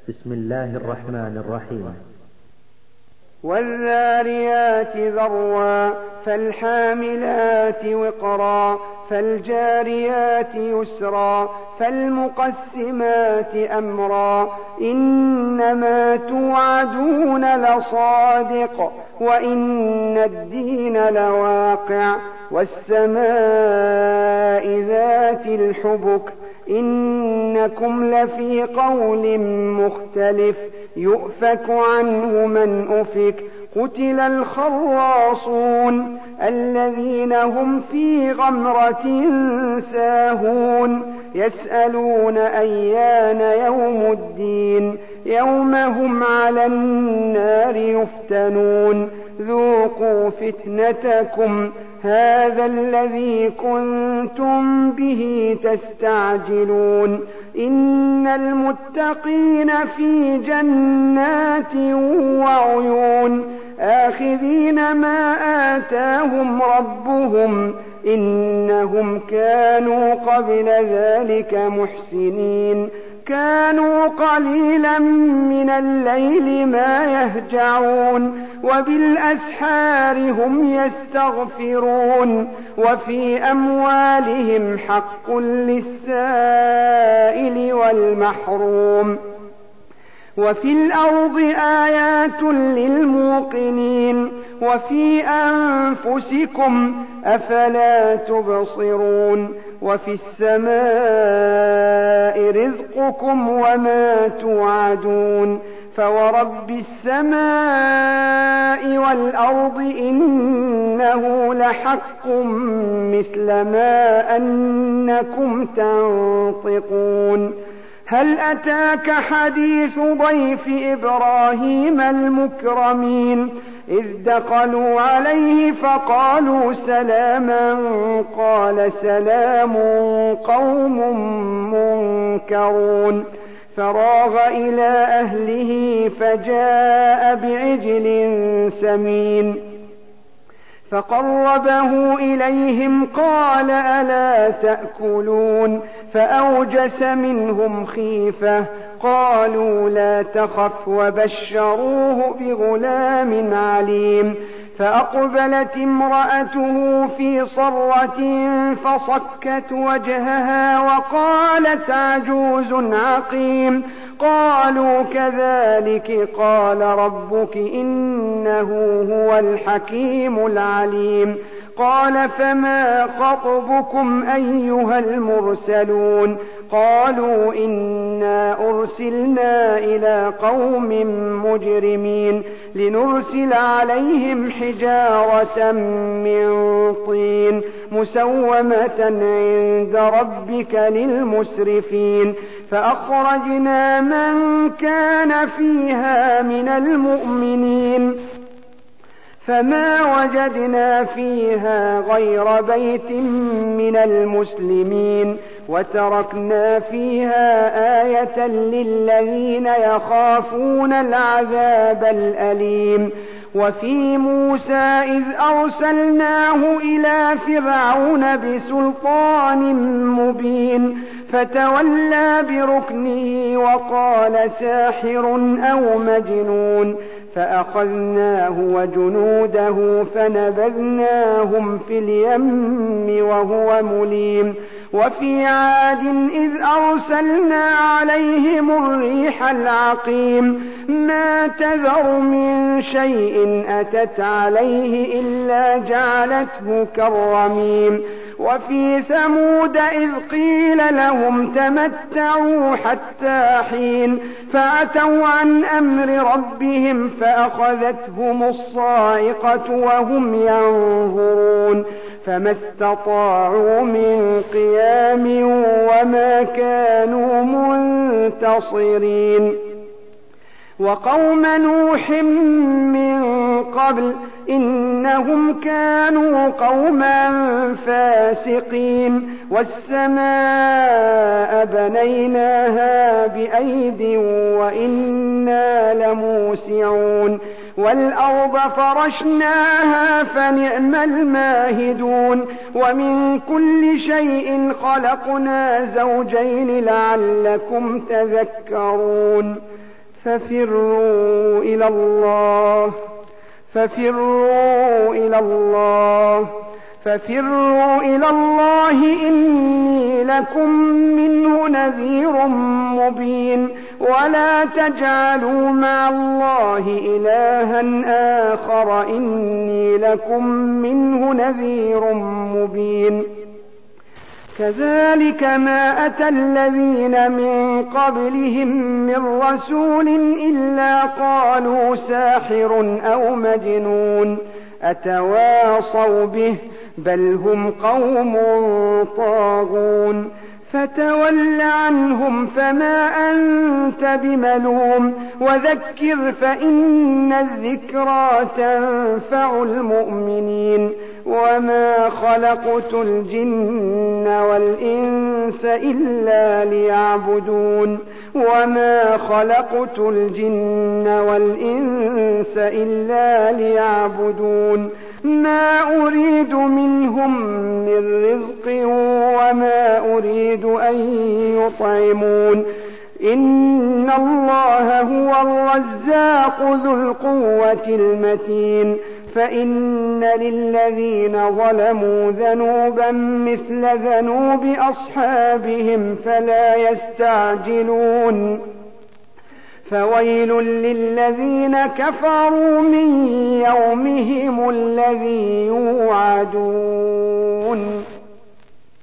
بسم الله الرحمن الرحيم. والذاريات ذروا فالحاملات وقرا فالجاريات يسرا فالمقسمات أمرا إنما توعدون لصادق وإن الدين لواقع والسماء ذات الحبك إنكم لفي قول مختلف يؤفك عنه من أفك قتل الخراصون الذين هم في غمرة ساهون يسألون أيان يوم الدين يوم هم على النار يفتنون ذوقوا فتنتكم هذا الذي كنتم به تستعجلون إن المتقين في جنات وعيون آخذين ما آتاهم ربهم إنهم كانوا قبل ذلك محسنين كانوا قليلا من الليل ما يهجعون وبالأسحار هم يستغفرون وفي أموالهم حق للسائل والمحروم وفي الأرض آيات للموقنين وفي أنفسكم أفلا تبصرون وفي السماء رزقكم وما توعدون فورب السماء والأرض إنه لحق مثل ما أنكم تنطقون هل أتاك حديث ضيف إبراهيم المكرمين إذ دخلوا عليه فقالوا سلاما قال سلام قوم منكرون فراغ إلى أهله فجاء بعجل سمين فقربه إليهم قال ألا تأكلون فأوجس منهم خيفة قالوا لا تخف وبشروه بغلام عليم فأقبلت امرأته في صرة فصكت وجهها وقالت عجوز عقيم قالوا كذلك قال ربك إنه هو الحكيم العليم قال فما خطبكم أيها المرسلون قالوا إنا أرسلنا إلى قوم مجرمين لنرسل عليهم حجارة من طين مسومة عند ربك للمسرفين فأخرجنا من كان فيها من المؤمنين فما وجدنا فيها غير بيت من المسلمين وتركنا فيها آية للذين يخافون العذاب الأليم وفي موسى إذ أرسلناه إلى فرعون بسلطان مبين فتولى بركنه وقال ساحر أو مجنون فأخذناه وجنوده فنبذناهم في اليم وهو مليم وفي عاد إذ أرسلنا عليهم الريح العقيم ما تذر من شيء أتت عليه إلا جعلته كالرميم وفي ثمود إذ قيل لهم تمتعوا حتى حين فأتوا عن أمر ربهم فأخذتهم الصاعقة وهم ينظرون فما استطاعوا من قيام وما كانوا منتصرين وقوم نوح من قبل إنهم كانوا قوما فاسقين والسماء بنيناها بأيد وإنا لموسعون والأرض فرشناها فنعم الماهدون ومن كل شيء خلقنا زوجين لعلكم تذكرون ففروا إلى الله إني لكم منه نذير مبين ولا تجعلوا مع الله إلها آخر إني لكم منه نذير مبين كذلك ما أتى الذين من قبلهم من رسول إلا قالوا ساحر أو مجنون أتواصوا به بل هم قوم طاغون فتول عنهم فما أنت بملوم وذكر فإن الذكرى تنفع المؤمنين وما خلقت الجن والإنس إلا ليعبدون ما أريد منهم من رزق وما أريد أن يطعمون إن الله هو الرزاق ذو القوة المتين فإن للذين ظلموا ذنوبا مثل ذنوب أصحابهم فلا يستعجلون فويل للذين كفروا من يومهم الذي يوعدون